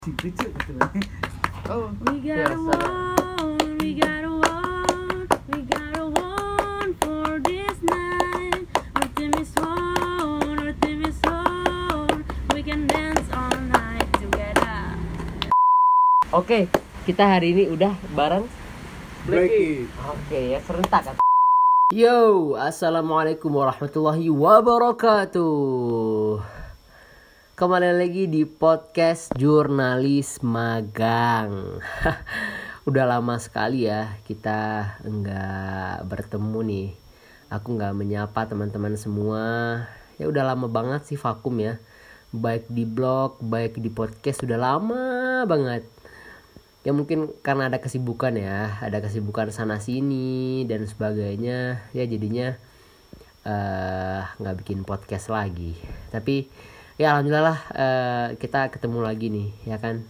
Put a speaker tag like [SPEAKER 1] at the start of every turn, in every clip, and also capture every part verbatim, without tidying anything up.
[SPEAKER 1] Lucu gitu. Oh,
[SPEAKER 2] We got a one, we got a one, we got a one for this night. Our team is one, our team is one. We can dance all night together.
[SPEAKER 3] Oke, kita hari ini udah bareng
[SPEAKER 1] Blacky.
[SPEAKER 3] Oke ya, serentak kan. Yo, assalamualaikum warahmatullahi wabarakatuh. Kembali lagi di podcast Jurnalis Magang. Udah lama sekali ya kita enggak bertemu nih. Aku enggak menyapa teman-teman semua. Ya udah lama banget sih vakum ya. Baik di blog, baik di podcast udah lama banget. Ya mungkin karena ada kesibukan ya, ada kesibukan sana sini dan sebagainya. Ya jadinya uh, gak bikin podcast lagi. Tapi ya alhamdulillah lah, uh, kita ketemu lagi nih ya kan.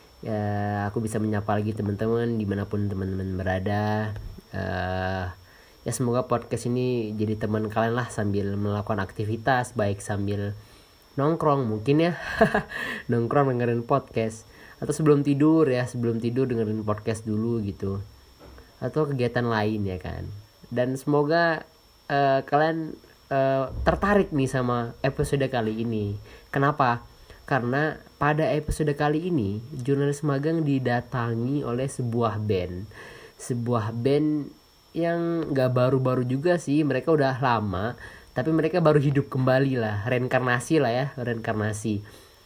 [SPEAKER 3] Ya, aku bisa menyapa lagi teman-teman dimanapun teman-teman berada. Uh, ya semoga podcast ini jadi teman kalian lah sambil melakukan aktivitas, baik sambil nongkrong mungkin ya. Nongkrong dengerin podcast, atau sebelum tidur ya, sebelum tidur dengerin podcast dulu gitu, atau kegiatan lain ya kan. Dan semoga uh, kalian uh, tertarik nih sama episode kali ini. Kenapa? Karena pada episode kali ini Jurnalis Magang didatangi oleh sebuah band. Sebuah band yang gak baru-baru juga sih, mereka udah lama, tapi mereka baru hidup kembali lah, reinkarnasi lah ya, reinkarnasi.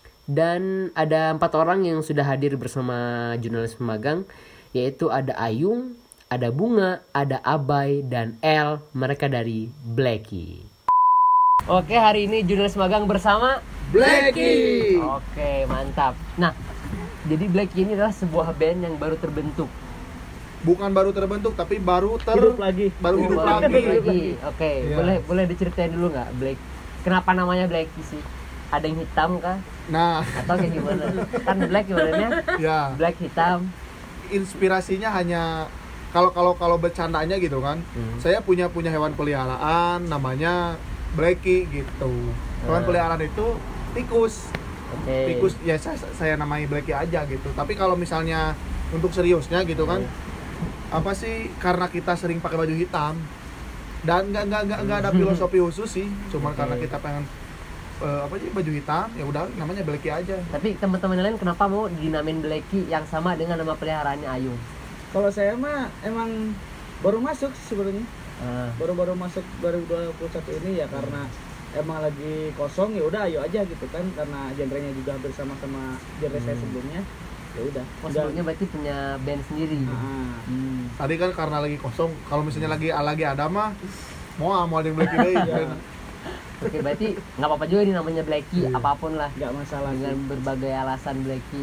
[SPEAKER 3] Dan ada empat orang yang sudah hadir bersama Jurnalis Magang, yaitu ada Ayung, ada Bunga, ada Abai, dan El. Mereka dari Blacky. Oke, hari ini Jurnalis Magang bersama
[SPEAKER 1] Blacky.
[SPEAKER 3] Oke, mantap. Nah, jadi Blacky ini adalah sebuah band yang baru terbentuk.
[SPEAKER 1] Bukan baru terbentuk tapi baru ter
[SPEAKER 4] hidup lagi.
[SPEAKER 1] Baru
[SPEAKER 3] Oh,
[SPEAKER 1] hidup
[SPEAKER 3] baru
[SPEAKER 1] lagi.
[SPEAKER 3] hidup lagi. Oke,
[SPEAKER 1] Iya.
[SPEAKER 3] boleh boleh diceritain dulu nggak Black? Kenapa namanya Blacky sih? Ada yang hitam kah?
[SPEAKER 1] Nah,
[SPEAKER 3] Atau kayak gimana? Kan black gimana?
[SPEAKER 1] ya,
[SPEAKER 3] Black hitam.
[SPEAKER 1] inspirasinya hanya kalau kalau kalau bercandanya gitu kan.
[SPEAKER 3] Hmm.
[SPEAKER 1] Saya punya punya hewan peliharaan namanya Blacky gitu. Hewan
[SPEAKER 3] Ah.
[SPEAKER 1] peliharaan itu tikus.
[SPEAKER 3] Oke.
[SPEAKER 1] Tikus ya saya, saya namai Blacky aja gitu. Tapi kalau misalnya untuk seriusnya gitu kan, apa sih, karena kita sering pakai baju hitam dan nggak nggak nggak nggak ada filosofi khusus sih, cuman
[SPEAKER 3] Oke.
[SPEAKER 1] karena kita pengen eh, apa sih baju hitam, ya udah namanya Blacky aja.
[SPEAKER 3] Tapi teman-teman lain kenapa mau dinamain Blacky yang sama dengan nama peliharaannya Ayung?
[SPEAKER 4] Kalau saya mah emang baru masuk sebenarnya,
[SPEAKER 3] Ah,
[SPEAKER 4] baru-baru masuk dua ribu dua puluh satu ini ya, karena emang lagi kosong, ya udah ayo aja gitu kan, karena genrenya juga hampir sama-sama genre saya
[SPEAKER 3] Hmm.
[SPEAKER 4] sebelumnya. Ya udah.
[SPEAKER 3] oh, sebelumnya berarti punya band sendiri.
[SPEAKER 4] Ah,
[SPEAKER 3] Hmm.
[SPEAKER 1] Tadi kan karena lagi kosong, kalau misalnya lagi lagi ada mah mau mau ada yang Blacky deh.
[SPEAKER 4] Ya.
[SPEAKER 3] Oke, berarti nggak apa-apa juga nih namanya Blacky,
[SPEAKER 1] Iya.
[SPEAKER 3] apapun lah.
[SPEAKER 4] nggak masalah
[SPEAKER 3] Dengan
[SPEAKER 4] sih.
[SPEAKER 3] berbagai alasan Blacky.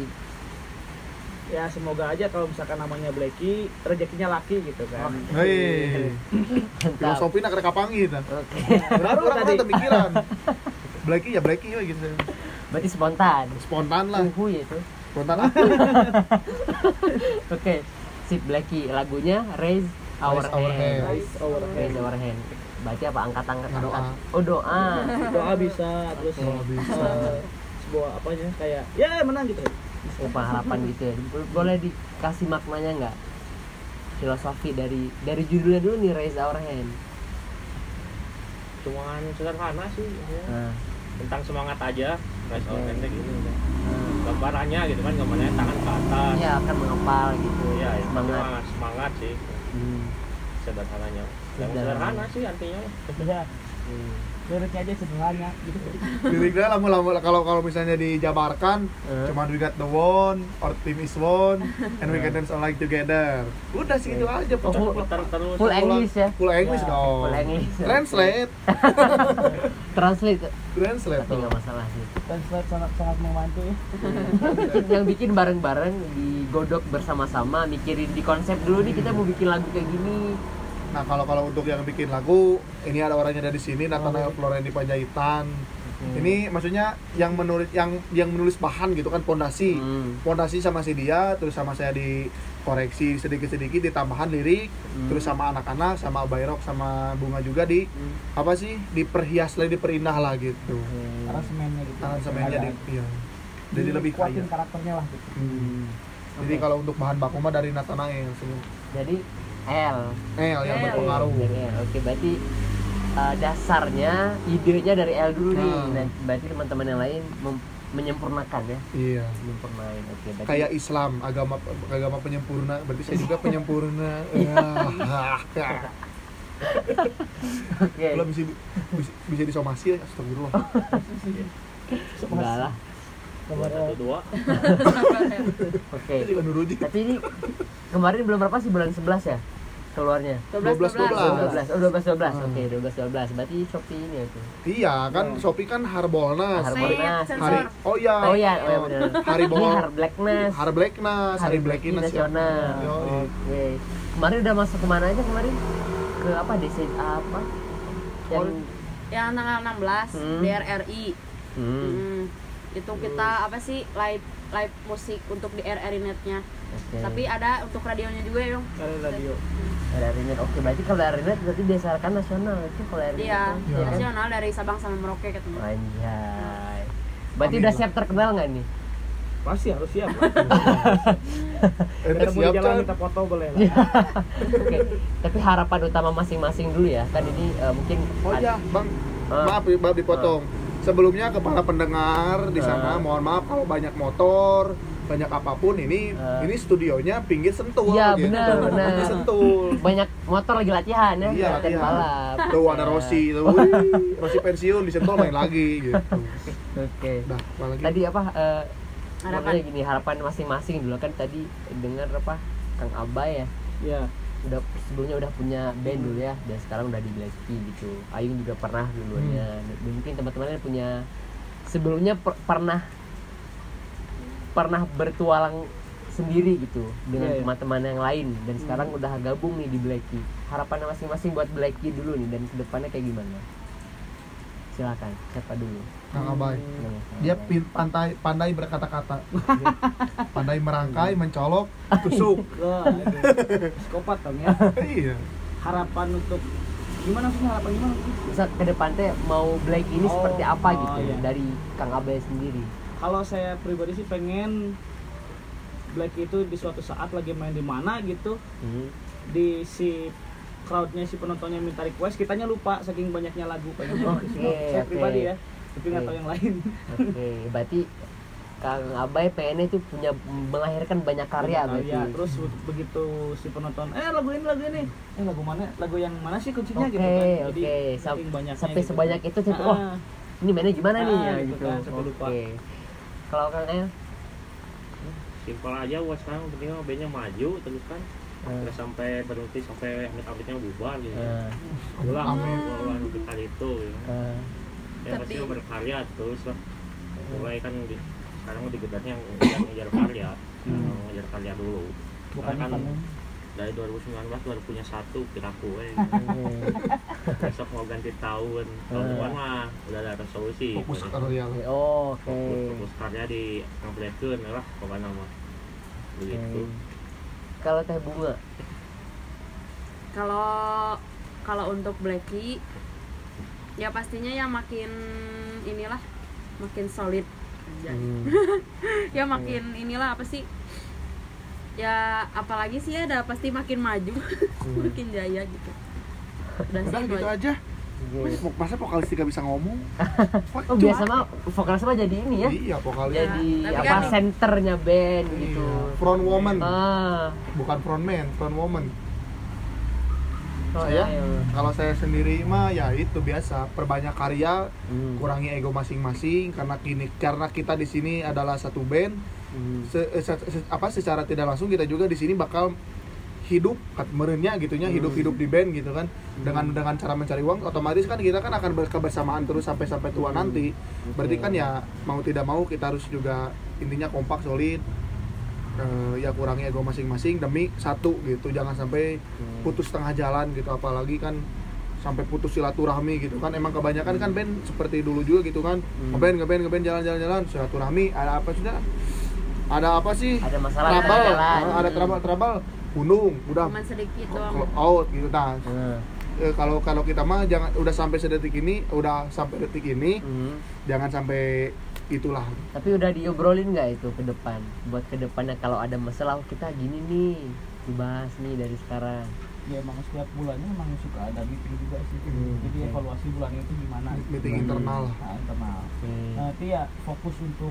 [SPEAKER 4] Ya semoga aja kalau misalkan namanya Blacky, rezekinya laki gitu kan.
[SPEAKER 1] Hei,
[SPEAKER 3] Mantap.
[SPEAKER 1] filosofi nak kapangi gitu.
[SPEAKER 3] Oke.
[SPEAKER 4] Baru
[SPEAKER 1] Orang
[SPEAKER 4] tadi.
[SPEAKER 1] orang terpikiran. Blacky ya Blacky we gitu.
[SPEAKER 3] Berarti spontan.
[SPEAKER 1] Spontan lah,
[SPEAKER 3] Uhu ya itu.
[SPEAKER 1] spontan apa?
[SPEAKER 3] Oke, sip Blacky. Lagunya Raise Our
[SPEAKER 1] Raise Our
[SPEAKER 3] Hand.
[SPEAKER 1] Hand.
[SPEAKER 4] Raise our
[SPEAKER 3] Raise
[SPEAKER 4] hand.
[SPEAKER 3] Our Hand. Berarti apa? Angkat-angkat
[SPEAKER 1] Doa.
[SPEAKER 3] angkat. Oh, doa.
[SPEAKER 4] Doa bisa, terus
[SPEAKER 1] Doa bisa.
[SPEAKER 4] eh, sebuah apanya kayak ya menang gitu.
[SPEAKER 3] Oh, pengharapan gitu ya. Boleh dikasih maknanya nggak? Filosofi dari dari judulnya dulu nih, Raise Our Hand.
[SPEAKER 5] Cuman sederhana sih ya.
[SPEAKER 3] Nah,
[SPEAKER 5] Tentang semangat aja, rise
[SPEAKER 3] Oke.
[SPEAKER 5] our hand kayak gini udah.
[SPEAKER 3] nah.
[SPEAKER 5] Gambarannya gitu kan, gambarnya tangan ke atas.
[SPEAKER 3] Iya, akan mengepal gitu.
[SPEAKER 5] Iya, ya,
[SPEAKER 3] Semangat.
[SPEAKER 5] semangat. semangat sih
[SPEAKER 3] Hmm.
[SPEAKER 5] sederhananya. Yang
[SPEAKER 3] Sederhana.
[SPEAKER 5] sederhana sih artinya.
[SPEAKER 4] Ya,
[SPEAKER 3] Hmm.
[SPEAKER 4] liriknya aja sederhana gitu.
[SPEAKER 1] Liriknya lama-lama kalau kalau misalnya dijabarkan,
[SPEAKER 3] Eh.
[SPEAKER 1] cuman we got the one, our team is one, and we can dance all like together. Udah sih itu aja.
[SPEAKER 3] Oh, full-
[SPEAKER 5] Putar terus.
[SPEAKER 3] Full English ya.
[SPEAKER 1] Full English
[SPEAKER 4] Ya,
[SPEAKER 1] dong.
[SPEAKER 3] full English.
[SPEAKER 1] Translate,
[SPEAKER 3] Translate.
[SPEAKER 1] translate.
[SPEAKER 3] Tapi nggak masalah sih.
[SPEAKER 4] Translate sangat sangat membantu ya.
[SPEAKER 3] Yang bikin bareng-bareng, digodok bersama-sama, mikirin di konsep dulu nih, kita mau bikin lagu kayak gini.
[SPEAKER 1] Nah kalau kalau untuk yang bikin lagu, ini ada orangnya dari sini, Nathanael Florendi Panjaitan. Ini maksudnya yang menulis yang yang menulis bahan gitu kan, pondasi.
[SPEAKER 3] Hmm.
[SPEAKER 1] Pondasi sama si dia, terus sama saya dikoreksi sedikit-sedikit, ditambahan lirik,
[SPEAKER 3] Hmm.
[SPEAKER 1] terus sama anak-anak, sama Bayrok, sama Bunga juga di
[SPEAKER 3] Hmm.
[SPEAKER 1] apa sih, diperhias lah, diperindah lah gitu.
[SPEAKER 3] Hmm.
[SPEAKER 4] Aransemennya gitu.
[SPEAKER 1] Aransemennya di iya. Jadi lebih
[SPEAKER 4] dikuatin
[SPEAKER 1] kaya.
[SPEAKER 4] karakternya lah gitu.
[SPEAKER 1] Hmm. Jadi
[SPEAKER 3] Oke.
[SPEAKER 1] kalau untuk bahan baku mah dari Nathanael semua.
[SPEAKER 3] Jadi L.
[SPEAKER 1] El yang
[SPEAKER 2] El.
[SPEAKER 1] berpengaruh.
[SPEAKER 3] Dari L. Oke, berarti uh, dasarnya idenya dari L dulu nih.
[SPEAKER 1] Nah.
[SPEAKER 3] Nah, berarti teman-teman yang lain mem- menyempurnakan ya.
[SPEAKER 1] Iya.
[SPEAKER 3] Menyempurnain. Oke, berarti
[SPEAKER 1] Kayak Islam, agama agama penyempurna. Berarti saya juga penyempurna. Ah.
[SPEAKER 3] oke.
[SPEAKER 1] Kalau bisa, bisa bisa disomasi ya, astagfirullah.
[SPEAKER 3] Enggak lah.
[SPEAKER 5] Dua satu dua.
[SPEAKER 3] Oke.
[SPEAKER 1] Saya juga nuruji.
[SPEAKER 3] Tapi ini kemarin bulan berapa sih? Bulan sebelas ya? Keluarnya.
[SPEAKER 2] dua belas
[SPEAKER 1] dua belas.
[SPEAKER 3] dua belas. Oh, dua belas dua belas.
[SPEAKER 1] Hmm.
[SPEAKER 3] Oke, dua belas dua belas. Berarti Shopee ini itu.
[SPEAKER 1] Iya kan, Shopee kan Harbolnas.
[SPEAKER 3] Harbolnas.
[SPEAKER 2] Saya
[SPEAKER 1] Hari
[SPEAKER 2] sensor.
[SPEAKER 1] oh iya.
[SPEAKER 3] Oh iya, oh iya benar.
[SPEAKER 1] Hari
[SPEAKER 3] Ini
[SPEAKER 1] Bol.
[SPEAKER 3] Har Blackness.
[SPEAKER 1] Hari Blacknas, Hari
[SPEAKER 3] Blacky
[SPEAKER 1] Blackiness
[SPEAKER 3] nasional.
[SPEAKER 1] Ya. Yoi.
[SPEAKER 3] Oke. Kemarin udah masuk kemana aja kemarin? Ke apa? D C apa? Yang
[SPEAKER 2] Yang tanggal enam belas
[SPEAKER 3] Hmm.
[SPEAKER 2] D R R I.
[SPEAKER 3] hmm.
[SPEAKER 2] Hmm. Itu kita apa sih live live musik untuk di R R I netnya.
[SPEAKER 3] Oke.
[SPEAKER 2] Tapi ada untuk radionya juga ya, Dong.
[SPEAKER 4] Dari radio.
[SPEAKER 3] ada Rinet. Oke, berarti kalau dari Rinet berarti diasalkan nasional itu kalau dari
[SPEAKER 2] Iya,
[SPEAKER 3] Rinet.
[SPEAKER 1] Iya.
[SPEAKER 2] nasional dari Sabang sampai Merauke katanya.
[SPEAKER 3] Anjay. Berarti
[SPEAKER 1] Amin
[SPEAKER 3] udah
[SPEAKER 1] lah.
[SPEAKER 3] siap terkenal nggak nih?
[SPEAKER 4] Pasti harus siap.
[SPEAKER 1] Ente
[SPEAKER 4] Ketemu di
[SPEAKER 1] siap
[SPEAKER 4] jalan
[SPEAKER 1] kan?
[SPEAKER 4] kita foto boleh lah.
[SPEAKER 3] Oke. Tapi harapan utama masing-masing dulu ya. Kan ini eh, mungkin
[SPEAKER 1] Oh
[SPEAKER 3] ad-
[SPEAKER 1] iya, Bang.
[SPEAKER 3] Ah.
[SPEAKER 1] Maaf, maaf dipotong. Sebelumnya ke para pendengar di sana,
[SPEAKER 3] Ah.
[SPEAKER 1] mohon maaf kalau banyak motor, banyak apapun ini
[SPEAKER 3] Ah.
[SPEAKER 1] ini studionya pinggir Sentul.
[SPEAKER 3] Iya,
[SPEAKER 1] gitu.
[SPEAKER 3] benar, benar.
[SPEAKER 1] Pinggir Sentul.
[SPEAKER 3] banyak motor lagi latihan ya,
[SPEAKER 1] Iya,
[SPEAKER 3] latihan
[SPEAKER 1] latihan.
[SPEAKER 3] balap.
[SPEAKER 1] Tuh ada
[SPEAKER 3] Ya.
[SPEAKER 1] Rossi, tuh. Wih, Rossi pensiun di Sentul main lagi gitu.
[SPEAKER 3] Oke.
[SPEAKER 1] Dah, apa lagi?
[SPEAKER 3] Tadi apa eh
[SPEAKER 2] Harapan.
[SPEAKER 3] maksudnya gini, harapan masing-masing dulu kan tadi dengar apa Kang Abay ya.
[SPEAKER 4] Iya.
[SPEAKER 3] Udah sebelumnya udah punya band dulu ya, dan sekarang udah di Blacky gitu. Ayung juga pernah dulunya.
[SPEAKER 1] Hmm.
[SPEAKER 3] Dan mungkin teman-teman yang punya sebelumnya per- pernah pernah bertualang sendiri gitu dengan
[SPEAKER 4] Iya, iya.
[SPEAKER 3] teman-teman yang lain, dan
[SPEAKER 1] Hmm.
[SPEAKER 3] sekarang udah gabung nih di Blacky. Harapan masing-masing buat Blacky dulu nih, dan kedepannya kayak gimana? Silakan, siapa dulu?
[SPEAKER 1] Kang Abay.
[SPEAKER 3] Kang
[SPEAKER 1] Dia
[SPEAKER 3] Abay.
[SPEAKER 1] pin- pandai pandai berkata-kata. Pandai merangkai, mencolok, tusuk.
[SPEAKER 4] Wah, aduh. Psikopat dong ya.
[SPEAKER 1] Iya.
[SPEAKER 4] Harapan untuk gimana sih harapan gimana sih?
[SPEAKER 3] Misal ke depan teh mau Black ini
[SPEAKER 4] Oh,
[SPEAKER 3] seperti apa
[SPEAKER 4] oh,
[SPEAKER 3] gitu
[SPEAKER 4] iya.
[SPEAKER 3] dari Kang Abay sendiri.
[SPEAKER 4] Kalau saya pribadi sih pengen Black itu di suatu saat lagi main di mana gitu,
[SPEAKER 3] Hmm.
[SPEAKER 4] di si crowdnya si penontonnya minta request, kitanya lupa saking banyaknya lagu pengen
[SPEAKER 3] Oke,
[SPEAKER 4] saya
[SPEAKER 3] oke.
[SPEAKER 4] pribadi ya, tapi nggak
[SPEAKER 3] Oke.
[SPEAKER 4] tahu yang lain.
[SPEAKER 3] Oke, berarti Kang Abay pengennya itu punya melahirkan banyak karya berarti.
[SPEAKER 4] ya, terus begitu si penonton eh lagu ini lagu ini eh lagu mana lagu yang mana sih kuncinya
[SPEAKER 3] Oke,
[SPEAKER 4] gitu kan,
[SPEAKER 3] oke. Sam-
[SPEAKER 4] saking banyaknya
[SPEAKER 3] sampai
[SPEAKER 4] gitu
[SPEAKER 3] sebanyak
[SPEAKER 4] kan.
[SPEAKER 3] itu sampai,
[SPEAKER 4] Ah,
[SPEAKER 3] wah, ini mainnya gimana nih
[SPEAKER 4] Ah,
[SPEAKER 3] ya
[SPEAKER 4] gitu
[SPEAKER 3] gitu.
[SPEAKER 4] kan, sampai lupa.
[SPEAKER 3] Oke. Kalau Kang El,
[SPEAKER 5] Simpel aja buat sekarang, penting mah bandnya maju terus kan.
[SPEAKER 3] Eh.
[SPEAKER 5] Nggak sampai berhenti sampai amit-amitnya bubar gitu.
[SPEAKER 3] eh,
[SPEAKER 5] Ulang,
[SPEAKER 1] Amin.
[SPEAKER 5] ulang kita itu. Gitu.
[SPEAKER 3] eh,
[SPEAKER 5] Ya pasti
[SPEAKER 2] Tapi-
[SPEAKER 5] berkarya terus lah. Mulai kan di, sekarang mau digedarnya yang yang ngejar karya,
[SPEAKER 3] Hmm.
[SPEAKER 5] ngejar karya dulu.
[SPEAKER 4] bukan
[SPEAKER 5] Karena kan
[SPEAKER 4] bukan
[SPEAKER 5] dari dua ribu sembilan belas baru punya satu kiraku eh.
[SPEAKER 3] oke.
[SPEAKER 5] Besok mau ganti tahun, tahun
[SPEAKER 3] Eh.
[SPEAKER 5] depan mah udah ada resolusi.
[SPEAKER 1] Fokus
[SPEAKER 5] gitu.
[SPEAKER 1] ke karya.
[SPEAKER 3] Oh, oke.
[SPEAKER 5] Fokus, fokus karya di amplitude lah pokoknya mah. Begitu.
[SPEAKER 3] Oke. Kalau Teh Bunga,
[SPEAKER 2] Kalau kalau untuk Blacky ya pastinya ya makin inilah makin solid aja.
[SPEAKER 3] hmm.
[SPEAKER 2] Ya makin inilah apa sih? Ya apalagi sih ada pasti makin maju, makin jaya gitu. Dan
[SPEAKER 1] Udah
[SPEAKER 2] sih itu
[SPEAKER 1] gitu
[SPEAKER 2] aja.
[SPEAKER 1] aja.
[SPEAKER 3] Oke.
[SPEAKER 1] Masa vokalis tidak bisa ngomong?
[SPEAKER 3] Oh, biasa mah vokalis mah jadi ini ya.
[SPEAKER 1] Iya, vokalis.
[SPEAKER 3] Jadi
[SPEAKER 2] tapi
[SPEAKER 3] apa
[SPEAKER 2] kan-
[SPEAKER 3] senternya band gitu.
[SPEAKER 1] Iya. Front woman,
[SPEAKER 3] Ah.
[SPEAKER 1] bukan front man, front woman.
[SPEAKER 3] Oh,
[SPEAKER 1] Saya,
[SPEAKER 3] iya.
[SPEAKER 1] kalau saya sendiri mah ya itu biasa, perbanyak karya,
[SPEAKER 3] Hmm.
[SPEAKER 1] kurangi ego masing-masing karena kini karena kita di sini adalah satu band.
[SPEAKER 3] Hmm.
[SPEAKER 1] Se- se- se- apa secara tidak langsung kita juga di sini bakal hidup kat merenya gitunya, hidup-hidup di band gitu kan. Dengan dengan cara mencari uang otomatis kan kita kan akan berkebersamaan terus sampai sampai tua nanti. Berarti kan ya mau tidak mau kita harus juga intinya kompak, solid. Eh, ya kurangi ego masing-masing demi satu gitu. Jangan sampai putus tengah jalan gitu, apalagi kan sampai putus silaturahmi gitu kan. Emang kebanyakan kan band seperti dulu juga gitu kan. Ngeband ngeband ngeband jalan-jalan-jalan silaturahmi ada apa sudah? Ada apa sih?
[SPEAKER 3] Ada masalah
[SPEAKER 1] Trouble,
[SPEAKER 3] di jalan.
[SPEAKER 1] eh, ada trouble trouble gunung udah
[SPEAKER 2] Cuman sedikit
[SPEAKER 1] cl-
[SPEAKER 2] doang.
[SPEAKER 1] out gitu nah.
[SPEAKER 3] Hmm.
[SPEAKER 1] Eh, kalau kalau kita mah jangan udah sampai sedetik ini, udah sampai detik ini
[SPEAKER 3] Hmm.
[SPEAKER 1] jangan sampai itulah.
[SPEAKER 3] Tapi udah diobrolin nggak itu ke depan? Buat ke depannya kalau ada masalah, oh, kita gini nih, dibahas nih dari sekarang.
[SPEAKER 4] Ya emang setiap bulannya emang suka ada meeting juga sih.
[SPEAKER 3] Hmm,
[SPEAKER 4] Jadi
[SPEAKER 3] oke.
[SPEAKER 4] evaluasi bulan itu gimana?
[SPEAKER 1] Meeting
[SPEAKER 3] Hmm.
[SPEAKER 1] internal.
[SPEAKER 4] Nah, internal.
[SPEAKER 3] Oke.
[SPEAKER 4] Nanti ya fokus untuk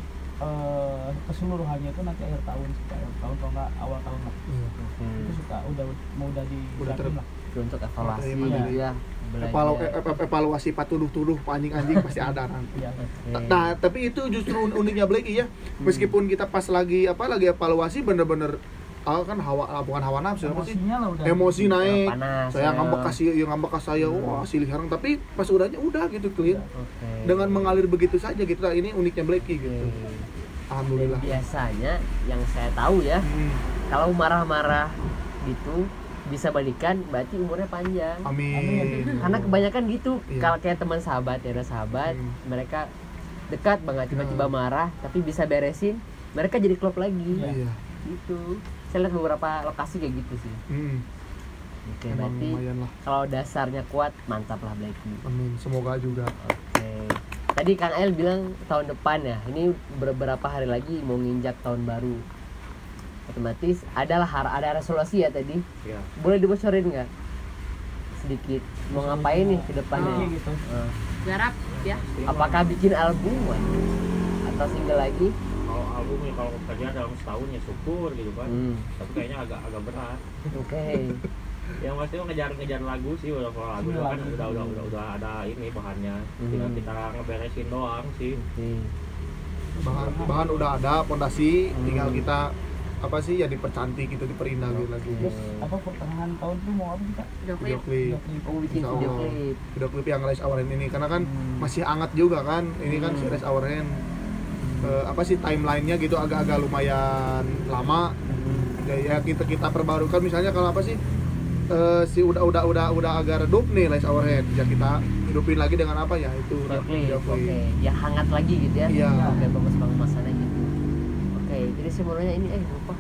[SPEAKER 4] eh, keseluruhannya itu nanti akhir tahun, sekitar akhir tahun kalau nggak awal tahun lah.
[SPEAKER 1] Iya.
[SPEAKER 3] Oke.
[SPEAKER 4] Itu suka udah mau udah di
[SPEAKER 1] Udah ter-
[SPEAKER 4] lah.
[SPEAKER 3] Itu untuk evaluasi
[SPEAKER 1] Oke,
[SPEAKER 3] gitu
[SPEAKER 4] iya.
[SPEAKER 3] ya. Belajar.
[SPEAKER 1] Evalu- e- e- evaluasi pak tuduh-tuduh pak anjing-anjing pasti ada nanti.
[SPEAKER 4] Iya.
[SPEAKER 3] Oke.
[SPEAKER 1] Nah, tapi itu justru un- uniknya Blacky ya. Meskipun kita pas lagi apa lagi evaluasi bener-bener ah, kan hawa ah, bukan hawa nafsu apa sih?
[SPEAKER 4] Emosinya lah udah.
[SPEAKER 1] Emosi naik.
[SPEAKER 3] Panas,
[SPEAKER 1] Saya
[SPEAKER 3] ya.
[SPEAKER 1] ngambek kasih yang ngambek ke saya, wah silih harang, tapi pas udahnya udah gitu clear.
[SPEAKER 3] Oke.
[SPEAKER 1] Dengan mengalir begitu saja gitu. Nah, ini uniknya Blacky
[SPEAKER 3] Oke.
[SPEAKER 1] gitu.
[SPEAKER 3] Dan
[SPEAKER 1] Alhamdulillah.
[SPEAKER 3] biasanya yang saya tahu ya,
[SPEAKER 1] Hmm.
[SPEAKER 3] kalau marah-marah gitu bisa balikan, berarti umurnya panjang.
[SPEAKER 1] Amin.
[SPEAKER 3] Karena kebanyakan gitu,
[SPEAKER 1] Iya.
[SPEAKER 3] kalau kayak teman sahabat ya, ada sahabat,
[SPEAKER 1] Hmm.
[SPEAKER 3] mereka dekat banget, tiba-tiba
[SPEAKER 1] Hmm.
[SPEAKER 3] marah, tapi bisa beresin, mereka jadi klop lagi.
[SPEAKER 1] Iya.
[SPEAKER 3] Gitu. Saya lihat beberapa lokasi kayak gitu sih.
[SPEAKER 1] Hmm.
[SPEAKER 3] Oke,
[SPEAKER 1] Emang
[SPEAKER 3] berarti
[SPEAKER 1] lumayan lah.
[SPEAKER 3] kalau dasarnya kuat, mantap lah Blacky.
[SPEAKER 1] Amin. Semoga juga.
[SPEAKER 3] Oke. Tadi Kang El bilang tahun depan ya. Ini beberapa hari lagi mau nginjak tahun baru. Otomatis adalah har- ada resolusi ya tadi.
[SPEAKER 5] Ya.
[SPEAKER 3] Boleh dibocorin nggak? Sedikit. Mau ngapain nih ke depannya?
[SPEAKER 4] Iya gitu.
[SPEAKER 3] Eh,
[SPEAKER 2] Garap ya.
[SPEAKER 3] apakah bikin album waduh, atau single lagi?
[SPEAKER 5] Kalau album ya kalau kerja dalam setahun ya syukur gitu kan.
[SPEAKER 3] Hmm.
[SPEAKER 5] Tapi kayaknya agak agak berat.
[SPEAKER 3] Oke.
[SPEAKER 5] Yang pasti mah ngejar-ngejar lagu sih, udah kalau lagu
[SPEAKER 4] Iya,
[SPEAKER 5] kan
[SPEAKER 4] lagu.
[SPEAKER 5] udah udah udah udah ada ini bahannya. Tinggal
[SPEAKER 3] Hmm.
[SPEAKER 5] kita ngeberesin doang sih.
[SPEAKER 3] Oke.
[SPEAKER 1] Bahan bahan udah ada, pondasi,
[SPEAKER 3] Hmm.
[SPEAKER 1] tinggal kita apa sih ya dipercantik gitu, diperindah gitu lagi.
[SPEAKER 3] Oke.
[SPEAKER 4] Terus apa pertengahan tahun tuh mau apa kita?
[SPEAKER 2] Video
[SPEAKER 1] Video
[SPEAKER 2] klip.
[SPEAKER 1] klip.
[SPEAKER 4] Video klip.
[SPEAKER 3] Oh, bikin
[SPEAKER 1] Insya
[SPEAKER 3] video
[SPEAKER 1] Allah.
[SPEAKER 3] klip.
[SPEAKER 1] Video klip yang Rise Our Hand ini karena kan
[SPEAKER 3] Hmm.
[SPEAKER 1] masih hangat juga kan. Ini kan si Rise Our Hand eh, apa sih timelinenya gitu agak-agak lumayan lama.
[SPEAKER 3] Hmm.
[SPEAKER 1] Ya, ya kita kita perbarukan misalnya kalau apa sih eh, si udah udah udah udah agak redup nih Rise Our Hand, ya kita hidupin lagi dengan apa ya itu
[SPEAKER 3] Video klip.
[SPEAKER 1] video
[SPEAKER 3] Oke,
[SPEAKER 1] klip.
[SPEAKER 3] yang hangat lagi gitu ya.
[SPEAKER 1] Iya.
[SPEAKER 3] Oke, bagus banget masanya gitu. Oke, jadi saya mau nanya ini eh lupa.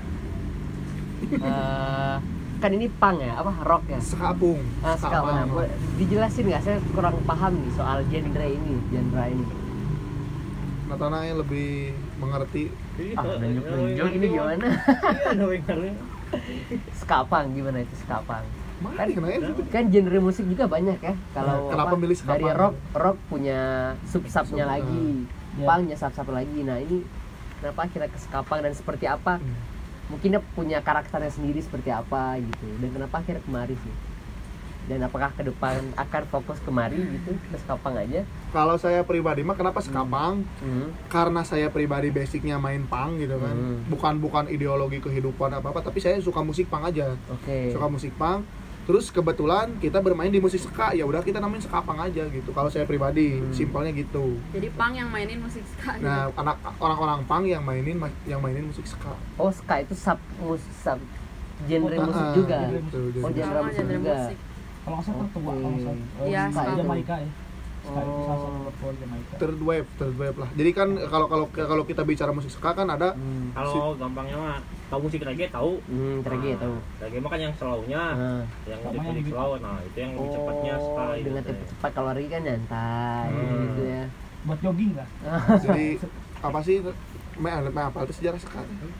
[SPEAKER 3] Eh, kan ini punk ya, apa rock ya?
[SPEAKER 1] Sekapung.
[SPEAKER 3] Ah, sekarang mana? Boleh dijelasin nggak? Saya kurang paham nih soal genre ini, genre ini.
[SPEAKER 1] Natana yang lebih mengerti.
[SPEAKER 3] Ah, nunjuk-nunjuk ini gimana?
[SPEAKER 5] Iya, dengerin.
[SPEAKER 3] Ska punk gimana itu ska punk?
[SPEAKER 1] Mana
[SPEAKER 3] Kan,
[SPEAKER 1] nih kenanya?
[SPEAKER 3] kan genre musik juga banyak ya. Kalau
[SPEAKER 1] Kenapa
[SPEAKER 3] apa,
[SPEAKER 1] milih ska
[SPEAKER 3] dari
[SPEAKER 1] punk?
[SPEAKER 3] rock, rock punya sub-subnya
[SPEAKER 1] Sub-
[SPEAKER 3] lagi,
[SPEAKER 4] Ya.
[SPEAKER 3] punknya sub-sub lagi. Nah ini kenapa akhirnya ke ska punk dan seperti apa?
[SPEAKER 1] Hmm.
[SPEAKER 3] Mungkin dia punya karakternya sendiri seperti apa gitu. Dan kenapa akhirnya kemari sih? Dan apakah ke depan akan fokus kemari gitu ke ska punk aja?
[SPEAKER 1] Kalau saya pribadi mah kenapa sekapang?
[SPEAKER 3] Hmm.
[SPEAKER 1] Karena saya pribadi basicnya main punk gitu kan.
[SPEAKER 3] Hmm.
[SPEAKER 1] Bukan bukan ideologi kehidupan apa apa, tapi saya suka musik punk aja.
[SPEAKER 3] Oke.
[SPEAKER 1] Suka musik punk. Terus kebetulan kita bermain di musik ska, ya udah kita namain ska punk aja gitu. Kalau saya pribadi,
[SPEAKER 3] Hmm.
[SPEAKER 1] simpelnya gitu.
[SPEAKER 2] Jadi pang yang mainin musik ska.
[SPEAKER 1] Nah, anak orang-orang punk yang mainin yang mainin musik ska.
[SPEAKER 3] Oh ska itu sub mus sub genre
[SPEAKER 4] Oh,
[SPEAKER 3] musik
[SPEAKER 1] Ah,
[SPEAKER 3] juga.
[SPEAKER 1] gitu,
[SPEAKER 3] Oh
[SPEAKER 1] jadi-
[SPEAKER 3] genre
[SPEAKER 2] Sama
[SPEAKER 3] musik
[SPEAKER 2] genre
[SPEAKER 3] juga.
[SPEAKER 2] musik.
[SPEAKER 4] Kalau nggak salah tertua,
[SPEAKER 3] Oke.
[SPEAKER 4] kalau nggak salah. Oh,
[SPEAKER 2] Iya,
[SPEAKER 4] Ska
[SPEAKER 3] ska.
[SPEAKER 4] Jamaika ya. Ska itu salah satu
[SPEAKER 3] Oh.
[SPEAKER 4] platform Jamaika.
[SPEAKER 1] Third wave, third wave lah. Jadi kan kalau kalau kalau kita bicara musik ska kan ada
[SPEAKER 3] Hmm.
[SPEAKER 5] Kalau gampangnya mah tahu musik reggae tahu.
[SPEAKER 3] Hmm, reggae
[SPEAKER 5] Nah,
[SPEAKER 3] tahu.
[SPEAKER 5] Reggae mah kan yang slownya,
[SPEAKER 3] Ah.
[SPEAKER 5] yang
[SPEAKER 4] Sama
[SPEAKER 5] lebih
[SPEAKER 4] yang
[SPEAKER 5] lebih
[SPEAKER 4] lebih-
[SPEAKER 5] slow. Nah, itu yang lebih cepatnya ska
[SPEAKER 3] Oh,
[SPEAKER 5] gitu.
[SPEAKER 3] dengan tempo cepat kalau lagi kan nyantai
[SPEAKER 5] Hmm.
[SPEAKER 3] gitu ya.
[SPEAKER 4] Buat jogging nggak?
[SPEAKER 1] jadi apa sih me me apa itu sejarah ska.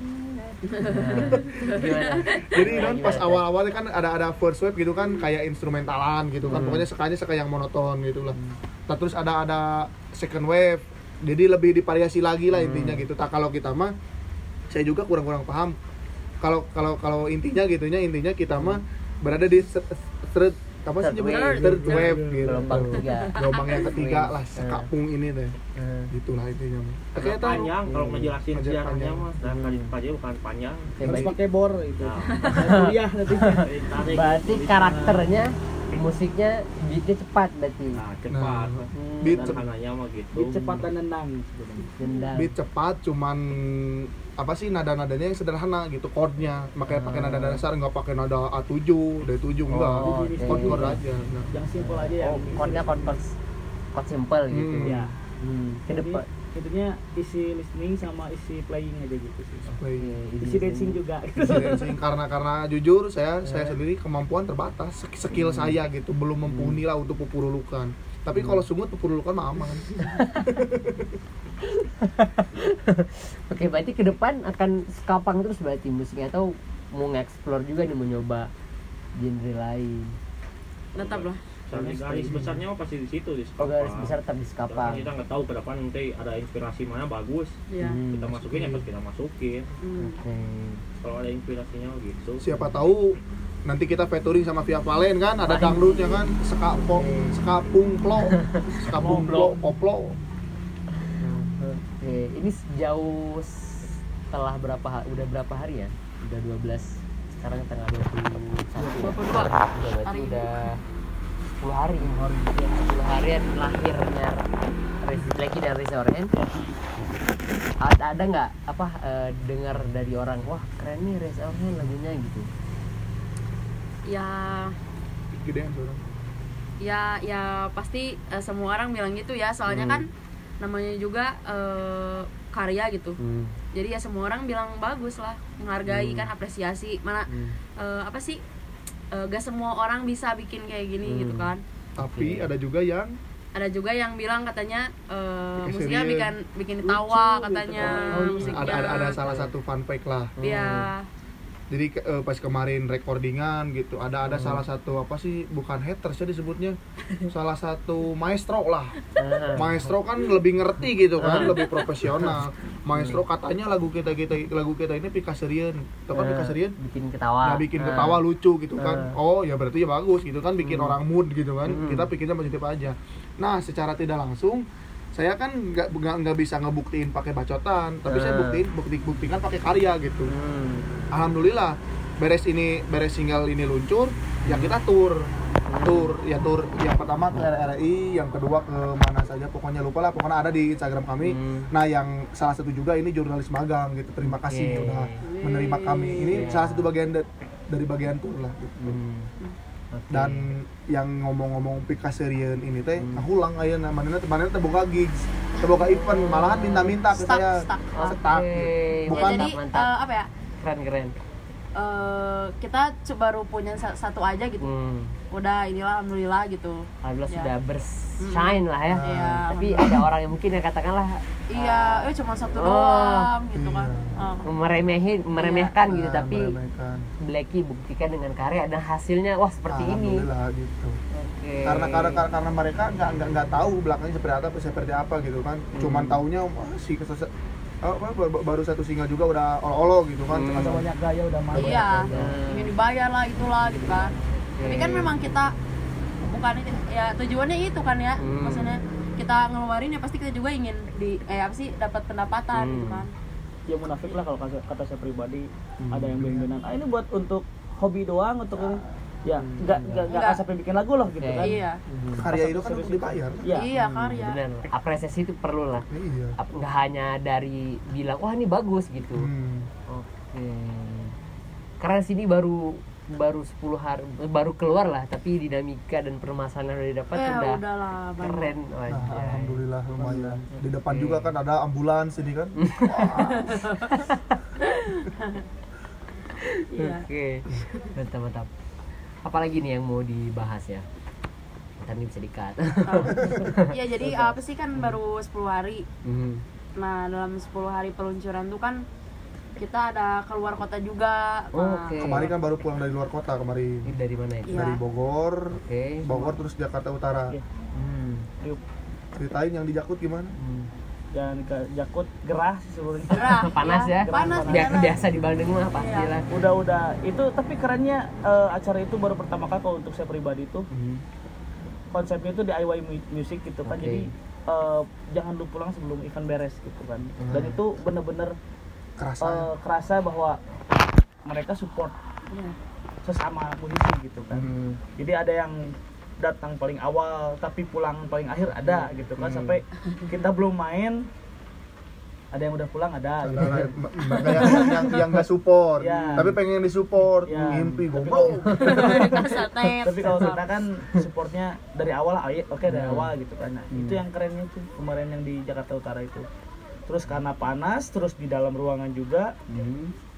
[SPEAKER 3] Nah, gimana?
[SPEAKER 1] Jadi
[SPEAKER 3] Nah,
[SPEAKER 1] kan pas
[SPEAKER 3] gimana?
[SPEAKER 1] awal-awalnya kan ada ada first wave gitu kan kayak instrumentalan gitu kan.
[SPEAKER 3] Hmm.
[SPEAKER 1] Pokoknya sekanya seka yang monoton gitu lah. Nah, terus ada ada second wave. Jadi lebih divariasi lagi lah
[SPEAKER 3] Hmm.
[SPEAKER 1] intinya gitu. Tak kalau kita mah saya juga kurang-kurang paham. Kalau kalau kalau intinya gitunya intinya kita mah berada di se- third apa sih
[SPEAKER 3] Third
[SPEAKER 1] nyebutnya?
[SPEAKER 3] wave.
[SPEAKER 1] Third wave gitu.
[SPEAKER 3] Gelombang ketiga.
[SPEAKER 1] Gelombang yang ketiga lah
[SPEAKER 3] Hmm.
[SPEAKER 1] sekapung ini deh.
[SPEAKER 3] Hmm.
[SPEAKER 1] Gitulah intinya mah.
[SPEAKER 5] Agak
[SPEAKER 1] Ternyata
[SPEAKER 5] panjang kalau ngejelasin
[SPEAKER 1] Panjang,
[SPEAKER 5] sejarahnya
[SPEAKER 1] panjang.
[SPEAKER 5] mah, nah,
[SPEAKER 3] Hmm.
[SPEAKER 5] kali aja bukan panjang.
[SPEAKER 3] Oke,
[SPEAKER 4] Harus
[SPEAKER 3] baik.
[SPEAKER 4] pakai bor itu.
[SPEAKER 5] Nah.
[SPEAKER 4] Kuliah nanti.
[SPEAKER 5] Tarik,
[SPEAKER 3] Berarti
[SPEAKER 5] tulisan.
[SPEAKER 3] karakternya musiknya beatnya cepat berarti.
[SPEAKER 5] Nah, cepat.
[SPEAKER 1] Nah,
[SPEAKER 3] Hmm,
[SPEAKER 1] beat
[SPEAKER 3] dan-
[SPEAKER 5] Sederhananya mah gitu.
[SPEAKER 4] Beat cepat dan nendang.
[SPEAKER 3] dendam.
[SPEAKER 1] beat cepat cuman apa sih nada-nadanya yang sederhana gitu chordnya makanya pakai nada dasar nggak pakai nada A tujuh D tujuh enggak
[SPEAKER 3] Oh,
[SPEAKER 4] oke.
[SPEAKER 1] chord chord aja nah.
[SPEAKER 4] Yang simpel aja ya.
[SPEAKER 3] Oh, chordnya chord chord chord simple gitu.
[SPEAKER 1] Hmm.
[SPEAKER 4] Ya.
[SPEAKER 3] Hmm. Ke
[SPEAKER 4] Jadi
[SPEAKER 3] depan.
[SPEAKER 4] intinya isi listening sama isi playing aja gitu sih.
[SPEAKER 1] Play.
[SPEAKER 3] Oke,
[SPEAKER 4] Isi dancing juga.
[SPEAKER 1] Isi dancing. karena karena jujur saya
[SPEAKER 3] Eh.
[SPEAKER 1] saya sendiri kemampuan terbatas Sk- skill saya gitu belum mumpuni lah untuk pepurulukan tapi
[SPEAKER 3] Hmm.
[SPEAKER 1] kalau sungut pepurulukan mah aman
[SPEAKER 3] Oke, berarti ke depan akan skapang terus berarti musiknya, atau mau nge-explore juga nih, mau nyoba genre lain?
[SPEAKER 2] Tetap lah.
[SPEAKER 5] Soalnya garis besarnya mah pasti di situ di
[SPEAKER 3] Oh, garis
[SPEAKER 5] skapang.
[SPEAKER 3] besar tetap di
[SPEAKER 5] Karena
[SPEAKER 3] skapang.
[SPEAKER 5] kita nggak tahu ke depan nanti ada inspirasi mana bagus,
[SPEAKER 2] Iya.
[SPEAKER 3] Hmm.
[SPEAKER 5] kita masukin ya pas kita masukin.
[SPEAKER 2] Hmm.
[SPEAKER 3] Oke.
[SPEAKER 5] Kalau ada inspirasinya gitu.
[SPEAKER 1] Siapa tahu nanti kita featuring sama Via Valen kan, ada dangdutnya kan, skapong, skapung plo, skapung plo, koplo.
[SPEAKER 3] Oke, ini sejauh setelah berapa ha- udah berapa hari ya? Udah dua belas. Sekarang tanggal dua puluh satu.
[SPEAKER 2] dua puluh dua.
[SPEAKER 3] Udah berarti
[SPEAKER 2] Hari ini.
[SPEAKER 3] udah sepuluh hari. Ya, sepuluh harian lahirnya Rezi Blacky dan Reza Orhen. Ada ada nggak apa eh, dengar dari orang, wah keren nih Reza Orhen lagunya gitu.
[SPEAKER 2] Ya,
[SPEAKER 1] Gedean seorang.
[SPEAKER 2] ya, ya pasti eh, semua orang bilang gitu ya. Soalnya
[SPEAKER 3] Hmm.
[SPEAKER 2] kan namanya juga eh, karya gitu.
[SPEAKER 3] Hmm.
[SPEAKER 2] Jadi ya semua orang bilang bagus lah, menghargai
[SPEAKER 3] Hmm.
[SPEAKER 2] kan, apresiasi. Mana
[SPEAKER 3] Hmm.
[SPEAKER 2] eh, apa sih? Eh, gak semua orang bisa bikin kayak gini
[SPEAKER 3] Hmm.
[SPEAKER 2] gitu kan.
[SPEAKER 1] Tapi
[SPEAKER 3] Oke.
[SPEAKER 1] ada juga yang
[SPEAKER 2] Ada juga yang bilang katanya eh,
[SPEAKER 1] Bikin
[SPEAKER 2] musiknya
[SPEAKER 1] serius.
[SPEAKER 2] bikin bikin tawa
[SPEAKER 4] Lucu
[SPEAKER 2] katanya
[SPEAKER 4] gitu.
[SPEAKER 1] oh,
[SPEAKER 2] musiknya.
[SPEAKER 1] ada, ada ada salah satu fun fact lah.
[SPEAKER 2] Ya,
[SPEAKER 1] Jadi ke- eh, pas kemarin recordingan gitu, ada ada
[SPEAKER 3] Hmm.
[SPEAKER 1] salah satu apa sih, bukan haters ya disebutnya, salah satu maestro lah.
[SPEAKER 3] Ah.
[SPEAKER 1] Maestro kan lebih ngerti gitu kan,
[SPEAKER 3] Ah.
[SPEAKER 1] lebih profesional. Maestro katanya lagu kita kita lagu kita ini pikaserian, atau kan
[SPEAKER 3] Ah,
[SPEAKER 1] pikaserian?
[SPEAKER 3] bikin ketawa.
[SPEAKER 1] Ya bikin
[SPEAKER 3] Ah.
[SPEAKER 1] ketawa lucu gitu kan.
[SPEAKER 3] Ah.
[SPEAKER 1] Oh ya berarti ya bagus gitu kan, bikin
[SPEAKER 3] Hmm.
[SPEAKER 1] orang mood gitu kan.
[SPEAKER 3] Hmm.
[SPEAKER 1] Kita pikirnya positif aja. Nah secara tidak langsung saya kan nggak nggak nggak bisa ngebuktiin pakai bacotan, tapi saya
[SPEAKER 3] Ah.
[SPEAKER 1] buktiin bukti buktikan pakai karya gitu.
[SPEAKER 3] Hmm.
[SPEAKER 1] Alhamdulillah beres ini beres single ini luncur, ya kita tour tour ya tour yang pertama ke R R I, yang kedua ke mana saja pokoknya lupa lah, pokoknya ada di Instagram kami.
[SPEAKER 3] Hmm.
[SPEAKER 1] Nah yang salah satu juga ini jurnalis magang gitu, terima kasih
[SPEAKER 3] Oke.
[SPEAKER 1] udah menerima kami. Ini
[SPEAKER 3] Iya.
[SPEAKER 1] salah satu bagian da- dari bagian tour lah gitu.
[SPEAKER 3] Hmm. Oke.
[SPEAKER 1] Dan yang ngomong-ngomong pikaserian ini teh
[SPEAKER 3] Hmm.
[SPEAKER 1] ngulang aya namanya teh mana teh boga gigs, teh boga event, malahan minta-minta ke
[SPEAKER 2] Stuck,
[SPEAKER 1] saya.
[SPEAKER 2] stuck.
[SPEAKER 1] Stuck,
[SPEAKER 3] Oke.
[SPEAKER 1] gitu. Bukan
[SPEAKER 2] ya jadi
[SPEAKER 3] mantap.
[SPEAKER 2] eh, apa ya?
[SPEAKER 3] Keren keren.
[SPEAKER 2] eh, kita coba baru punya sa- satu aja gitu.
[SPEAKER 3] Hmm.
[SPEAKER 2] Udah inilah alhamdulillah gitu.
[SPEAKER 3] Alhamdulillah
[SPEAKER 2] Ya.
[SPEAKER 3] sudah bershine lah ya.
[SPEAKER 2] Iya.
[SPEAKER 3] Tapi ada orang yang mungkin yang katakanlah
[SPEAKER 2] Iya, eh cuma satu
[SPEAKER 3] Oh.
[SPEAKER 2] doang gitu kan.
[SPEAKER 1] Iya.
[SPEAKER 2] Oh.
[SPEAKER 3] meremehin, meremehkan gitu,
[SPEAKER 1] Nah,
[SPEAKER 3] tapi
[SPEAKER 1] meremehkan.
[SPEAKER 3] Blacky buktikan dengan karya dan hasilnya wah seperti ini.
[SPEAKER 1] Alhamdulillah gitu.
[SPEAKER 3] Oke.
[SPEAKER 1] Karena karena karena, karena mereka nggak nggak nggak tahu belakangnya seperti apa seperti apa gitu kan. Cuman
[SPEAKER 3] Hmm.
[SPEAKER 1] taunya wah, si kesese- apa, baru, baru satu single juga udah olo-olo gitu kan.
[SPEAKER 3] Hmm.
[SPEAKER 4] Masa banyak gaya udah malu.
[SPEAKER 2] Iya,
[SPEAKER 3] Hmm.
[SPEAKER 2] ingin dibayar lah itulah gitu kan. Tapi kan
[SPEAKER 3] Oke.
[SPEAKER 2] memang kita bukan itu ya tujuannya itu kan ya.
[SPEAKER 3] Hmm.
[SPEAKER 2] Maksudnya kita ngeluarin ya pasti kita juga ingin di eh apa sih dapat pendapatan
[SPEAKER 3] Hmm.
[SPEAKER 2] gitu kan.
[SPEAKER 4] Ya munafik lah kalau kata, kata saya pribadi.
[SPEAKER 3] Hmm.
[SPEAKER 4] Ada yang bimbingan, ah ini buat untuk hobi doang, untuk ini. Ya, enggak enggak enggak
[SPEAKER 2] Enggak.
[SPEAKER 4] sampai bikin lagu loh gitu
[SPEAKER 3] Oke.
[SPEAKER 4] kan.
[SPEAKER 2] Iya.
[SPEAKER 3] Mhm.
[SPEAKER 1] Karya itu kan untuk dibayar.
[SPEAKER 4] Iya.
[SPEAKER 2] Iya, karya.
[SPEAKER 3] Benar, apresiasi itu perlu lah.
[SPEAKER 1] Iya.
[SPEAKER 3] Ap- nggak hanya dari bilang wah ini bagus gitu.
[SPEAKER 1] Hmm.
[SPEAKER 3] Oke. Karena sini baru baru sepuluh hari baru keluar lah, tapi dinamika dan permasalahan yang udah didapat
[SPEAKER 2] Eh,
[SPEAKER 3] udah
[SPEAKER 2] udahlah banyak.
[SPEAKER 3] keren.
[SPEAKER 1] Nah,
[SPEAKER 3] Wajah.
[SPEAKER 1] alhamdulillah lumayan. Di depan
[SPEAKER 3] Oke.
[SPEAKER 1] juga kan ada ambulans ini kan.
[SPEAKER 2] Iya.
[SPEAKER 3] Oke. Mantap mantap. Apalagi nih yang mau dibahas ya? Ntar ini bisa di-cut.
[SPEAKER 2] Oh. Iya, jadi apa sih kan baru sepuluh hari.
[SPEAKER 3] Mhm.
[SPEAKER 2] Nah, dalam sepuluh hari peluncuran tuh kan kita ada keluar kota juga. Nah,
[SPEAKER 3] Oke.
[SPEAKER 1] Kemarin kan baru pulang dari luar kota kemarin.
[SPEAKER 3] Ini dari mana itu?
[SPEAKER 2] Iya.
[SPEAKER 1] Dari Bogor,
[SPEAKER 3] Oke.
[SPEAKER 1] Bogor terus Jakarta Utara.
[SPEAKER 4] Oke.
[SPEAKER 3] Hmm.
[SPEAKER 4] Yuk,
[SPEAKER 1] Ceritain yang di Jakut gimana?
[SPEAKER 3] Hmm.
[SPEAKER 4] jangan ke Jakut gerah sih sebenarnya.
[SPEAKER 2] gerah,
[SPEAKER 3] Panas ya?
[SPEAKER 2] Panas,
[SPEAKER 3] Biasa
[SPEAKER 2] gerah.
[SPEAKER 3] biasa di Bandung mah pasti
[SPEAKER 2] Iya.
[SPEAKER 3] lah.
[SPEAKER 4] Udah udah itu tapi kerennya eh, acara itu baru pertama kali kalau untuk saya pribadi itu
[SPEAKER 3] Mhm.
[SPEAKER 4] konsepnya itu D I Y mu- music gitu kan.
[SPEAKER 3] Oke.
[SPEAKER 4] Jadi eh, jangan lu pulang sebelum event beres gitu kan. Dan
[SPEAKER 3] Hmm.
[SPEAKER 4] itu bener-bener
[SPEAKER 1] Kerasa.
[SPEAKER 4] eh, kerasa bahwa mereka support
[SPEAKER 2] Iya.
[SPEAKER 4] sesama musisi gitu kan.
[SPEAKER 3] Hmm.
[SPEAKER 4] Jadi ada yang datang paling awal tapi pulang paling akhir ada gitu kan.
[SPEAKER 3] Hmm.
[SPEAKER 4] Sampai kita belum main ada yang udah pulang ada gitu.
[SPEAKER 1] Ada mereka yang yang yang nggak support,
[SPEAKER 4] Ya.
[SPEAKER 1] tapi pengen disupport,
[SPEAKER 4] Ya.
[SPEAKER 1] ngimpi
[SPEAKER 4] Tapi
[SPEAKER 1] goblok.
[SPEAKER 2] Satet.
[SPEAKER 4] Tapi kalau kita kan supportnya dari awal, ayo oke dari
[SPEAKER 3] Hmm.
[SPEAKER 4] awal gitu kan. Nah,
[SPEAKER 3] Hmm.
[SPEAKER 4] itu yang kerennya tuh kemarin yang di Jakarta Utara itu. Terus karena panas, terus di dalam ruangan juga,
[SPEAKER 3] Hmm.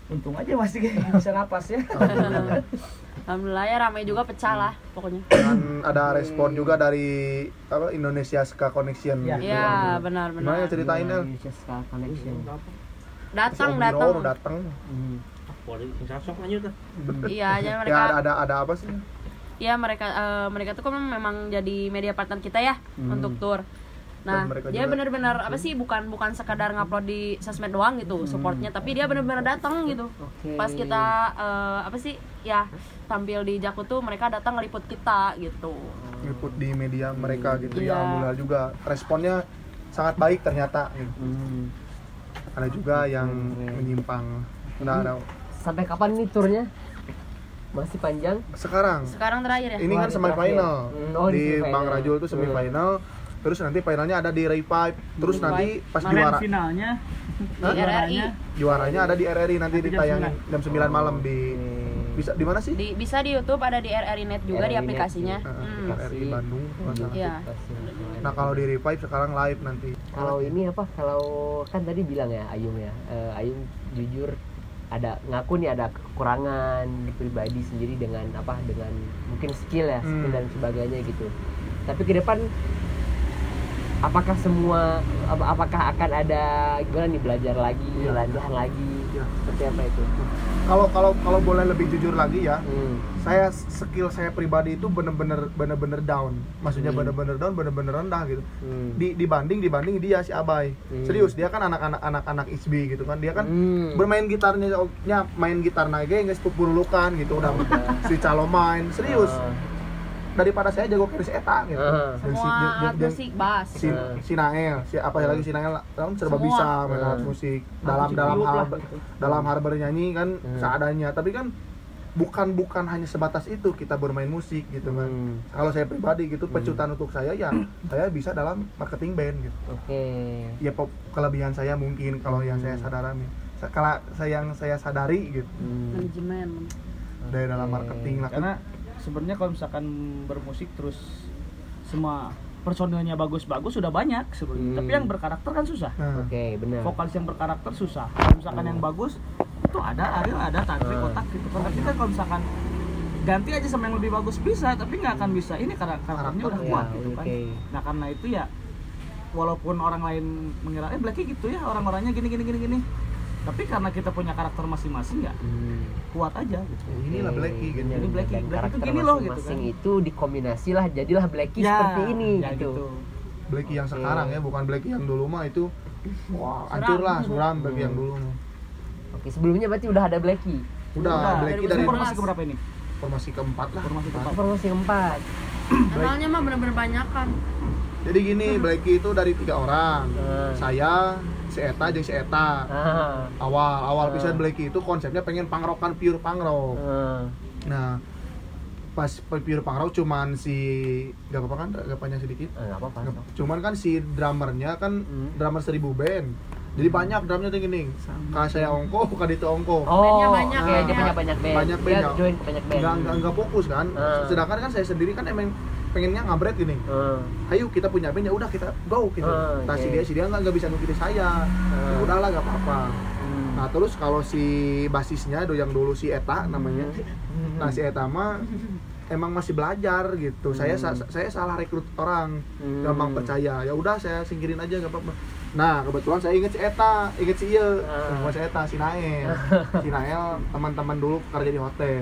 [SPEAKER 4] untung aja masih bisa napas ya.
[SPEAKER 2] Alhamdulillah ya ramai juga pecah lah pokoknya.
[SPEAKER 1] Dan ada respon juga dari apa Indonesia Ska Connection
[SPEAKER 4] Ya.
[SPEAKER 1] gitu.
[SPEAKER 2] Iya
[SPEAKER 1] Gimana
[SPEAKER 2] benar-benar.
[SPEAKER 1] ya ceritain El?
[SPEAKER 3] Indonesia Ska Connection.
[SPEAKER 2] Datang
[SPEAKER 1] Om
[SPEAKER 2] datang.
[SPEAKER 1] Biro datang.
[SPEAKER 3] Hmm.
[SPEAKER 5] Boleh sok lanjut lah.
[SPEAKER 2] Iya jadi
[SPEAKER 1] Ya
[SPEAKER 2] mereka.
[SPEAKER 1] ada ada ada apa sih?
[SPEAKER 2] Iya mereka eh, mereka tuh kan memang jadi media partner kita ya untuk tour. Nah,
[SPEAKER 1] Dan mereka
[SPEAKER 2] dia
[SPEAKER 1] juga-
[SPEAKER 2] benar-benar apa sih bukan bukan sekadar ngupload di sosmed doang gitu supportnya, tapi dia benar-benar datang gitu.
[SPEAKER 3] Oke.
[SPEAKER 2] Pas kita eh, apa sih ya tampil di Jaku tuh mereka datang ngeliput kita gitu.
[SPEAKER 1] Liput di media mereka gitu
[SPEAKER 2] Iya.
[SPEAKER 1] ya, alhamdulillah juga responnya sangat baik ternyata gitu.
[SPEAKER 3] Hmm.
[SPEAKER 1] Ada juga yang menyimpang. Nah, ada
[SPEAKER 3] Sampai kapan nih turnya? Masih panjang?
[SPEAKER 1] sekarang
[SPEAKER 2] Sekarang terakhir ya.
[SPEAKER 1] ini kan
[SPEAKER 3] Wah, ini
[SPEAKER 1] semifinal
[SPEAKER 3] terakhir. Hmm, oh, di
[SPEAKER 1] di
[SPEAKER 3] semifinal.
[SPEAKER 1] Bang Rajul itu semifinal. Terus nanti finalnya ada di Revive. Terus nanti pas
[SPEAKER 4] Kemarin
[SPEAKER 1] juara
[SPEAKER 4] finalnya
[SPEAKER 2] Di R R I.
[SPEAKER 1] juaranya ada di R R I nanti
[SPEAKER 4] Nanti jam
[SPEAKER 1] ditayangin jam sembilan malam di
[SPEAKER 3] Oke.
[SPEAKER 1] bisa di mana sih?
[SPEAKER 2] Di, bisa di YouTube ada di R R I Net juga
[SPEAKER 3] R R I
[SPEAKER 2] di
[SPEAKER 3] Net,
[SPEAKER 2] aplikasinya.
[SPEAKER 1] Heeh,
[SPEAKER 2] Hmm.
[SPEAKER 1] R R I Bandung kalau nggak salah.
[SPEAKER 2] Iya.
[SPEAKER 1] Nah kalau di Revive sekarang live nanti.
[SPEAKER 3] Kalau ini apa? Kalau kan tadi bilang ya Ayung ya, eh, Ayung jujur ada ngaku nih ada kekurangan pribadi sendiri dengan apa? Dengan mungkin skill ya, skill
[SPEAKER 1] Hmm.
[SPEAKER 3] dan sebagainya gitu. Tapi ke depan apakah semua ap- apakah akan ada gimana nih belajar lagi,
[SPEAKER 1] Iya.
[SPEAKER 3] latihan lagi?
[SPEAKER 1] Iya.
[SPEAKER 3] Seperti apa itu?
[SPEAKER 1] Kalau kalau kalau boleh lebih jujur lagi ya,
[SPEAKER 3] Hmm.
[SPEAKER 1] saya skill saya pribadi itu bener-bener bener-bener down. Maksudnya
[SPEAKER 3] Hmm.
[SPEAKER 1] bener-bener down, bener-bener rendah gitu.
[SPEAKER 3] Hmm.
[SPEAKER 1] Di dibanding dibanding dia si Abai.
[SPEAKER 3] Hmm.
[SPEAKER 1] Serius dia kan anak-anak anak-anak I S B gitu kan. Dia kan
[SPEAKER 3] Hmm.
[SPEAKER 1] bermain gitarnya nya main gitar naik geus pupurulukan gitu udah si calo main. Serius.
[SPEAKER 3] Ah.
[SPEAKER 1] Daripada saya jago keris eta gitu.
[SPEAKER 3] Ah.
[SPEAKER 1] Dan si-
[SPEAKER 2] Semua
[SPEAKER 1] dan-
[SPEAKER 2] alat
[SPEAKER 1] dan-
[SPEAKER 2] musik bass.
[SPEAKER 1] si, si Nael, si apa lagi si Nael kan serba
[SPEAKER 2] Semua.
[SPEAKER 1] bisa main
[SPEAKER 3] Hmm.
[SPEAKER 1] alat musik dalam
[SPEAKER 4] musik
[SPEAKER 1] dalam
[SPEAKER 4] tiup
[SPEAKER 1] hal
[SPEAKER 4] lah, gitu.
[SPEAKER 1] dalam hal bernyanyi kan
[SPEAKER 3] Hmm.
[SPEAKER 1] seadanya, tapi kan bukan bukan hanya sebatas itu kita bermain musik gitu kan.
[SPEAKER 3] Hmm.
[SPEAKER 1] Kalau saya pribadi gitu
[SPEAKER 3] Hmm.
[SPEAKER 1] pecutan untuk saya ya saya bisa dalam marketing band gitu.
[SPEAKER 3] Oke.
[SPEAKER 1] Ya pop- kelebihan saya mungkin kalau yang saya sadari. Sa- Kalau saya yang saya sadari gitu
[SPEAKER 3] Hmm.
[SPEAKER 2] Manajemen.
[SPEAKER 1] dari dalam
[SPEAKER 3] Oke.
[SPEAKER 1] marketing lah.
[SPEAKER 4] karena sebenarnya kalau misalkan bermusik terus semua personilnya bagus-bagus sudah banyak sebenarnya.
[SPEAKER 3] Hmm.
[SPEAKER 4] Tapi yang berkarakter kan susah.
[SPEAKER 1] Nah,
[SPEAKER 3] Oke, benar.
[SPEAKER 4] Vokalis yang berkarakter susah. Kalau misalkan
[SPEAKER 3] Hmm.
[SPEAKER 4] yang bagus itu ada Ariel ada Tantri
[SPEAKER 3] Hmm.
[SPEAKER 4] Kotak gitu. Kalau kita kalau misalkan ganti aja sama yang lebih bagus bisa, tapi nggak akan bisa. Ini karena karakternya udah
[SPEAKER 3] Ya,
[SPEAKER 4] kuat gitu kan.
[SPEAKER 3] oke.
[SPEAKER 4] Nah karena itu ya walaupun orang lain mengira eh Blacky gitu ya orang-orangnya gini gini gini gini. Tapi karena kita punya karakter masing-masing ya
[SPEAKER 3] Hmm.
[SPEAKER 4] kuat aja gitu.
[SPEAKER 1] ya inilah Blacky gitu.
[SPEAKER 4] Ini Blacky,
[SPEAKER 3] Dan
[SPEAKER 4] Blacky
[SPEAKER 3] karakter
[SPEAKER 4] tuh gini loh, gitu
[SPEAKER 3] masing-masing
[SPEAKER 4] kan.
[SPEAKER 3] itu dikombinasi lah jadilah Blacky
[SPEAKER 4] Ya,
[SPEAKER 3] seperti ini
[SPEAKER 4] ya
[SPEAKER 3] gitu.
[SPEAKER 1] Blacky yang
[SPEAKER 3] Oke.
[SPEAKER 1] sekarang ya, bukan Blacky yang dulu mah itu wah hancur lah suram Blacky yang dulu mah.
[SPEAKER 3] Oke, sebelumnya berarti udah ada Blacky.
[SPEAKER 1] Udah, Blacky
[SPEAKER 2] dari
[SPEAKER 1] dari
[SPEAKER 2] umur
[SPEAKER 4] formasi keberapa ini?
[SPEAKER 1] formasi keempat lah.
[SPEAKER 4] Formasi keempat.
[SPEAKER 3] Formasi keempat.
[SPEAKER 2] Kenalnya mah bener-bener banyakan.
[SPEAKER 1] Jadi gini, Blacky itu dari tiga orang.
[SPEAKER 3] Hmm.
[SPEAKER 1] Saya, si Eta, jeung si Eta.
[SPEAKER 3] Ah.
[SPEAKER 1] Awal, awal
[SPEAKER 3] Hmm.
[SPEAKER 1] pisan Blacky itu konsepnya pengen pangrokan pure pangrok.
[SPEAKER 3] Ah.
[SPEAKER 1] Nah, pas pure pangrok cuman si gak apa-apa kan, agak panjang sedikit.
[SPEAKER 3] Ah, nggak apa-apa.
[SPEAKER 1] Nggak- Cuman kan si drummernya kan
[SPEAKER 3] Hmm.
[SPEAKER 1] drummer seribu band. Jadi banyak drumnya tuh gini. Kayak saya ongko, bukan itu ongko.
[SPEAKER 3] Oh,
[SPEAKER 2] Bandnya banyak,
[SPEAKER 3] oke,
[SPEAKER 1] ya.
[SPEAKER 3] dia punya banyak band.
[SPEAKER 1] Banyak band,
[SPEAKER 3] Dia
[SPEAKER 1] ya.
[SPEAKER 3] join banyak band.
[SPEAKER 1] Nggak, nggak, nggak fokus kan.
[SPEAKER 3] Hmm.
[SPEAKER 1] Sedangkan kan saya sendiri kan emang pengennya ngabret gini.
[SPEAKER 3] Ah.
[SPEAKER 1] Ayo kita punya band ya udah kita go gitu.
[SPEAKER 3] Ah,
[SPEAKER 1] Nah si
[SPEAKER 3] oke.
[SPEAKER 1] dia si dia nggak nggak bisa ngikutin saya. Ya udahlah nggak apa-apa.
[SPEAKER 3] Hmm.
[SPEAKER 1] Nah terus kalau si basisnya do yang dulu si Eta namanya.
[SPEAKER 3] Hmm.
[SPEAKER 1] Nah si Eta mah emang masih belajar gitu. Saya sa-
[SPEAKER 3] Hmm.
[SPEAKER 1] saya salah rekrut orang.
[SPEAKER 3] Hmm.
[SPEAKER 1] Gampang percaya. Ya udah saya singkirin aja nggak apa-apa. Nah kebetulan saya inget si Eta, inget si Ieu,
[SPEAKER 3] Ah.
[SPEAKER 1] bukan si Eta, si Nael. Si Nael teman-teman dulu kerja di hotel.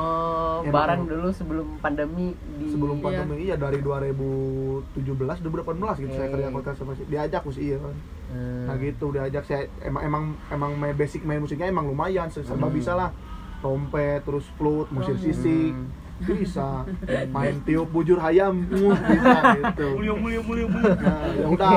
[SPEAKER 3] Oh,
[SPEAKER 1] Emang.
[SPEAKER 3] bareng dulu sebelum pandemi di
[SPEAKER 1] Sebelum
[SPEAKER 2] Iya.
[SPEAKER 1] pandemi iya dari dua ribu tujuh belas dua ribu delapan belas gitu saya
[SPEAKER 3] Oke.
[SPEAKER 1] kerja hotel sama si diajak ku si Ieu kan.
[SPEAKER 3] Hmm.
[SPEAKER 1] Nah gitu diajak saya emang emang emang main basic main musiknya emang lumayan serba
[SPEAKER 3] Hmm.
[SPEAKER 1] bisa lah. Trompet, terus flute, musik sisik,
[SPEAKER 3] Hmm.
[SPEAKER 1] bisa main tiup bujur hayam, uh, bisa gitu.
[SPEAKER 4] Mulia mulia mulia mulia.
[SPEAKER 1] Nah, ya udah.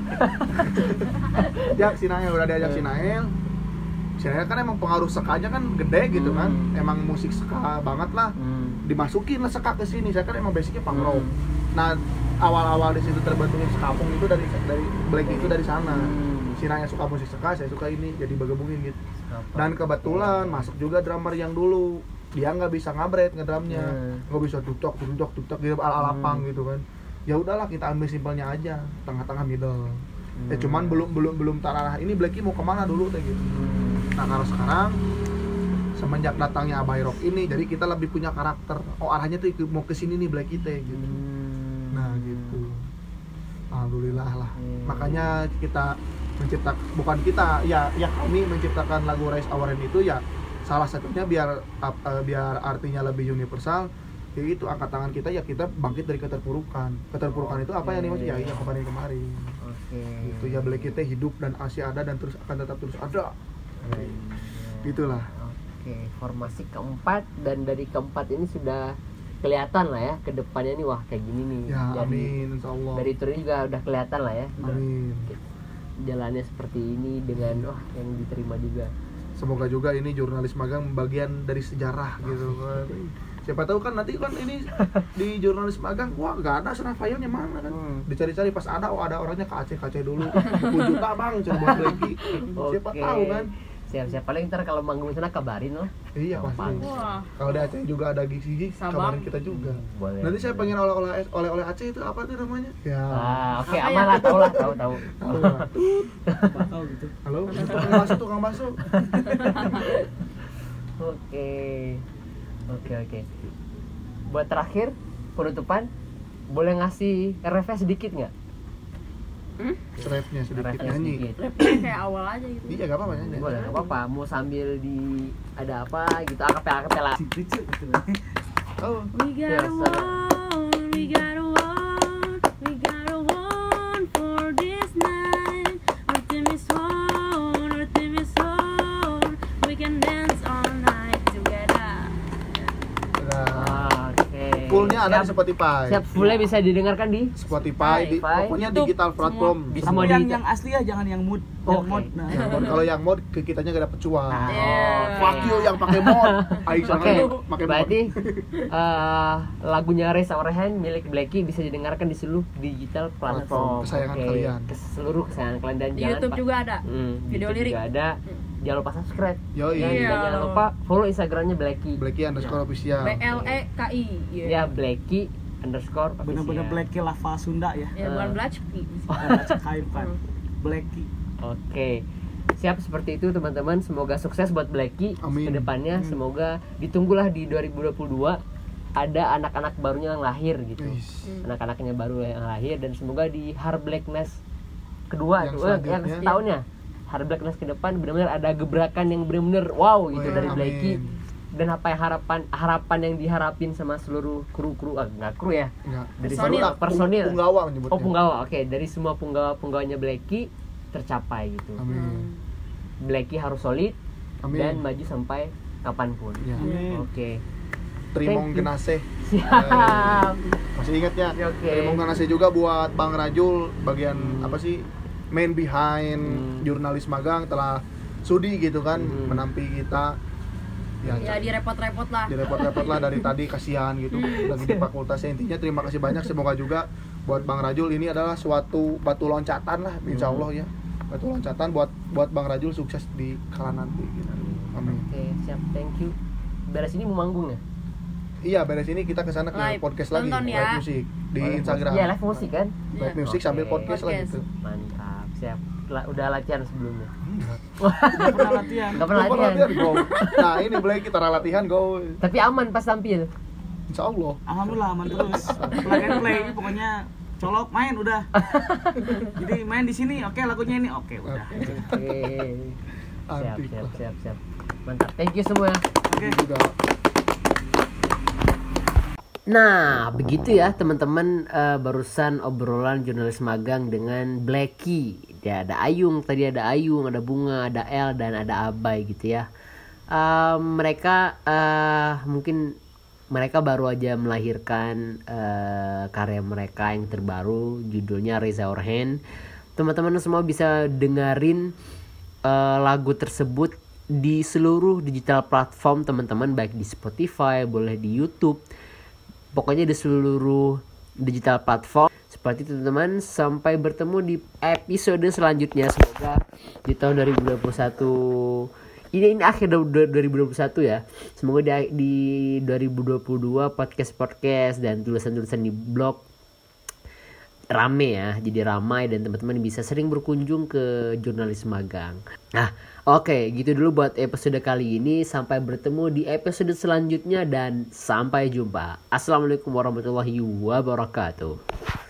[SPEAKER 1] Diajak si Nael, udah diajak si Nael. Si Nael kan emang pengaruh sekanya kan gede gitu kan.
[SPEAKER 3] Hmm.
[SPEAKER 1] Emang musik ska banget lah.
[SPEAKER 3] Hmm.
[SPEAKER 1] Dimasukin lah ska ke sini. Saya kan emang basicnya punk rock.
[SPEAKER 3] Hmm.
[SPEAKER 1] Nah, awal-awal di situ terbentuknya skapung itu dari dari Black itu dari sana.
[SPEAKER 3] Hmm.
[SPEAKER 1] Si Nael suka musik ska, saya suka ini, jadi bergabungin gitu.
[SPEAKER 3] Apa?
[SPEAKER 1] Dan kebetulan masuk juga drummer yang dulu dia nggak bisa ngabret ngedrumnya,
[SPEAKER 3] Hmm.
[SPEAKER 1] nggak bisa tutok tutok tutok gitu ala ala
[SPEAKER 3] Hmm.
[SPEAKER 1] punk gitu kan. Ya udahlah kita ambil simpelnya aja, tengah-tengah middle. Ya
[SPEAKER 3] Hmm.
[SPEAKER 1] cuman belum belum belum tarah ini Blacky mau kemana dulu kayak gitu.
[SPEAKER 3] Hmm.
[SPEAKER 1] Nah kalau sekarang semenjak datangnya Abai Rock ini, jadi kita lebih punya karakter. Oh arahnya tuh mau ke sini nih Black kita gitu.
[SPEAKER 3] Hmm.
[SPEAKER 1] Nah gitu. Alhamdulillah lah.
[SPEAKER 3] Hmm.
[SPEAKER 1] Makanya kita mencipta bukan kita ya ya kami menciptakan lagu Rise Our Hand itu ya salah satunya biar ap- eh, biar artinya lebih universal. Ya itu angkat tangan kita ya kita bangkit dari keterpurukan. Keterpurukan itu apa ya nih Mas? Ya yang kemarin-kemarin.
[SPEAKER 3] Oke.
[SPEAKER 1] Itu ya Black kita hidup dan masih ada dan terus akan tetap terus ada. Itulah.
[SPEAKER 3] Oke, formasi keempat, dan dari keempat ini sudah kelihatan lah ya ke depannya nih, wah kayak gini nih.
[SPEAKER 1] Ya
[SPEAKER 3] Dari-
[SPEAKER 1] amin insyaallah.
[SPEAKER 3] Dari tur ini juga udah kelihatan lah ya. Udah
[SPEAKER 1] Amin.
[SPEAKER 3] jalannya seperti ini dengan wah yang diterima juga.
[SPEAKER 1] Semoga juga ini jurnalis magang bagian dari sejarah gitu kan. Siapa tahu kan nanti kan ini di jurnalis magang wah nggak ada senang filenya mana kan.
[SPEAKER 3] Hmm.
[SPEAKER 1] Dicari-cari pas ada oh ada orangnya ke Aceh Aceh dulu. sepuluh juta Bang coba buat lagi. Siapa
[SPEAKER 3] Oke.
[SPEAKER 1] tahu kan.
[SPEAKER 3] Siap-siap, paling ntar kalau manggung sana kabarin lah.
[SPEAKER 1] Iya
[SPEAKER 3] Gampang.
[SPEAKER 1] pasti.
[SPEAKER 2] Wah.
[SPEAKER 1] Kalau di Aceh juga ada gizi
[SPEAKER 2] Sabang.
[SPEAKER 1] kabarin kita juga.
[SPEAKER 3] Boleh.
[SPEAKER 1] Nanti saya pengen oleh-oleh oleh-oleh Aceh itu apa tuh namanya? Ya.
[SPEAKER 3] Ah, oke,
[SPEAKER 2] Apa
[SPEAKER 3] aman
[SPEAKER 2] ya?
[SPEAKER 3] lah, tahu lah, tahu tahu.
[SPEAKER 1] Tahu lah.
[SPEAKER 4] bakal gitu.
[SPEAKER 1] Halo, tukang bakso, tukang bakso.
[SPEAKER 3] Oke. Oke, oke. Buat terakhir penutupan, boleh ngasih refresh sedikit nggak?
[SPEAKER 1] Rapnya sedikit
[SPEAKER 3] Refresh
[SPEAKER 1] nyanyi.
[SPEAKER 3] sedikit.
[SPEAKER 2] Rapnya kayak awal aja gitu.
[SPEAKER 1] Iya, gak apa-apa nyanyi.
[SPEAKER 3] Boleh, nggak apa-apa. Mau sambil di ada apa gitu, akapela akapela.
[SPEAKER 4] Lucu gitu.
[SPEAKER 1] Oh,
[SPEAKER 2] We got
[SPEAKER 3] Yes,
[SPEAKER 2] a one, we got a one, we got a one for this night. Our team is one, our team is one. We can dance all night together.
[SPEAKER 1] udah.
[SPEAKER 3] Ah, oke.
[SPEAKER 1] Fullnya ada di
[SPEAKER 3] Siap.
[SPEAKER 1] Spotify.
[SPEAKER 3] Siap, fullnya bisa didengarkan di
[SPEAKER 1] Spotify, di,
[SPEAKER 3] Spotify,
[SPEAKER 1] pokoknya
[SPEAKER 2] YouTube,
[SPEAKER 1] digital platform.
[SPEAKER 3] Bisa
[SPEAKER 4] Semua
[SPEAKER 3] mau
[SPEAKER 4] yang
[SPEAKER 3] di-
[SPEAKER 4] yang asli ya, jangan yang mood.
[SPEAKER 3] Oke.
[SPEAKER 4] Yang mod. Nah,
[SPEAKER 1] Ya, mod. Kalau yang mod ke kitanya gak dapet cuan.
[SPEAKER 3] Nah,
[SPEAKER 2] Yeah.
[SPEAKER 1] Fuck you yang pakai mod. Aing
[SPEAKER 3] Oke,
[SPEAKER 1] okay. pakai mod.
[SPEAKER 3] berarti eh, lagunya Raise Our Hand milik Blacky bisa didengarkan di seluruh digital platform.
[SPEAKER 1] Platform kesayangan
[SPEAKER 3] Oke,
[SPEAKER 1] kalian.
[SPEAKER 3] ke seluruh kesayangan kalian dan
[SPEAKER 2] Di
[SPEAKER 3] jangan
[SPEAKER 2] YouTube
[SPEAKER 3] pa-
[SPEAKER 2] juga ada.
[SPEAKER 3] Hmm, di
[SPEAKER 2] Video
[SPEAKER 3] YouTube
[SPEAKER 2] lirik.
[SPEAKER 3] juga ada. Jangan lupa subscribe.
[SPEAKER 1] Yoi.
[SPEAKER 3] Dan
[SPEAKER 2] Iya.
[SPEAKER 3] jangan lupa follow Instagramnya Blacky.
[SPEAKER 1] Blacky underscore official.
[SPEAKER 2] B L E K I. Iya.
[SPEAKER 3] Ya Blacky underscore
[SPEAKER 4] bener-bener
[SPEAKER 3] official.
[SPEAKER 4] Blacky lava Sunda ya.
[SPEAKER 2] Ya bukan
[SPEAKER 3] Eh.
[SPEAKER 2] Blachki.
[SPEAKER 4] Baca kain kan. Blacky.
[SPEAKER 3] Oke. Siap, seperti itu teman-teman. Semoga sukses buat Blacky
[SPEAKER 1] Amin.
[SPEAKER 3] ke depannya. Semoga ditunggulah di dua ribu dua puluh dua ada anak-anak barunya yang lahir gitu.
[SPEAKER 1] Wis.
[SPEAKER 3] Anak-anaknya baru yang lahir, dan semoga di Hard Blackness kedua
[SPEAKER 1] Yang
[SPEAKER 3] tuh, eh, yang
[SPEAKER 1] selanjutnya.
[SPEAKER 3] setahunnya Hard Blackness ke depan benar-benar ada gebrakan yang benar-benar wow gitu
[SPEAKER 1] Wih,
[SPEAKER 3] dari
[SPEAKER 1] amin.
[SPEAKER 3] Blacky. Dan apa yang harapan harapan yang diharapin sama seluruh kru-kru, ah, nggak kru ya,
[SPEAKER 1] Enggak.
[SPEAKER 3] dari
[SPEAKER 2] Personil.
[SPEAKER 3] seluruh personil.
[SPEAKER 1] Punggawa menyebutnya.
[SPEAKER 3] Oh, punggawa. Oke, dari semua punggawa-punggawanya Blacky tercapai gitu.
[SPEAKER 1] Amin.
[SPEAKER 3] Blacky harus solid
[SPEAKER 1] Amin.
[SPEAKER 3] dan maju sampai kapanpun.
[SPEAKER 1] Ya.
[SPEAKER 4] Amin.
[SPEAKER 3] Oke.
[SPEAKER 1] Trimong
[SPEAKER 3] Thank you.
[SPEAKER 1] Genase.
[SPEAKER 3] Siap.
[SPEAKER 1] Masih ingat ya?
[SPEAKER 3] Oke.
[SPEAKER 1] Trimong Genase juga buat Bang Rajul bagian apa sih? Main behind
[SPEAKER 3] Hmm.
[SPEAKER 1] jurnalis magang telah sudi gitu kan
[SPEAKER 3] Hmm.
[SPEAKER 1] menampi kita. Ya,
[SPEAKER 2] Ya direpot-repot lah.
[SPEAKER 1] direpot-repot lah dari tadi, kasihan gitu lagi di fakultasnya. Intinya terima kasih banyak, semoga juga buat Bang Rajul ini adalah suatu batu loncatan lah insya Allah ya, batu loncatan buat buat Bang Rajul sukses di kala nanti gitu. Amin.
[SPEAKER 3] Oke, siap. Thank you. Beres ini mau manggung ya?
[SPEAKER 1] Iya, beres ini kita kesana ke
[SPEAKER 2] Live.
[SPEAKER 1] podcast lagi,
[SPEAKER 2] Tonton ya.
[SPEAKER 1] live musik di
[SPEAKER 3] Live
[SPEAKER 1] Instagram.
[SPEAKER 3] musik. Iya, live musik kan?
[SPEAKER 1] Live
[SPEAKER 2] Iya.
[SPEAKER 1] musik sambil
[SPEAKER 3] Oke.
[SPEAKER 1] podcast, lah
[SPEAKER 2] Podcast.
[SPEAKER 1] gitu.
[SPEAKER 3] Mantap. Siap. La- udah latihan sebelumnya.
[SPEAKER 4] Nggak pernah latihan.
[SPEAKER 3] Enggak pernah
[SPEAKER 1] Lupa
[SPEAKER 3] latihan.
[SPEAKER 1] latihan, go. Nah, ini boleh kita latihan go.
[SPEAKER 3] Tapi aman pas tampil.
[SPEAKER 1] Insya Allah.
[SPEAKER 4] Alhamdulillah aman terus. Plug and play pokoknya colok main udah. Jadi main di sini, oke lagunya ini, oke udah.
[SPEAKER 3] Oke. Siap,
[SPEAKER 1] Antik
[SPEAKER 3] siap,
[SPEAKER 1] lah.
[SPEAKER 3] siap, siap. Mantap. Thank you semua.
[SPEAKER 4] Oke.
[SPEAKER 1] Ini juga.
[SPEAKER 3] Nah, begitu ya teman-teman, eh, barusan obrolan jurnalis magang dengan Blacky. Ya, ada Ayung, tadi ada Ayung, ada Bunga, ada El, dan ada Abai gitu ya. Eh, mereka eh, mungkin mereka baru aja melahirkan eh, karya mereka yang terbaru, judulnya Raise Our Hand. Teman-teman semua bisa dengerin eh, lagu tersebut di seluruh digital platform teman-teman, baik di Spotify, boleh di YouTube. Pokoknya di seluruh digital platform. Seperti itu teman-teman, sampai bertemu di episode selanjutnya. Semoga di tahun dua ribu dua puluh satu ini ini akhir dua ribu dua puluh satu ya. Semoga di, di dua ribu dua puluh dua podcast-podcast dan tulisan-tulisan di blog rame ya, jadi ramai dan teman-teman bisa sering berkunjung ke jurnalis magang. Nah, oke, gitu dulu buat episode kali ini. Sampai bertemu di episode selanjutnya dan sampai jumpa. Assalamualaikum warahmatullahi wabarakatuh.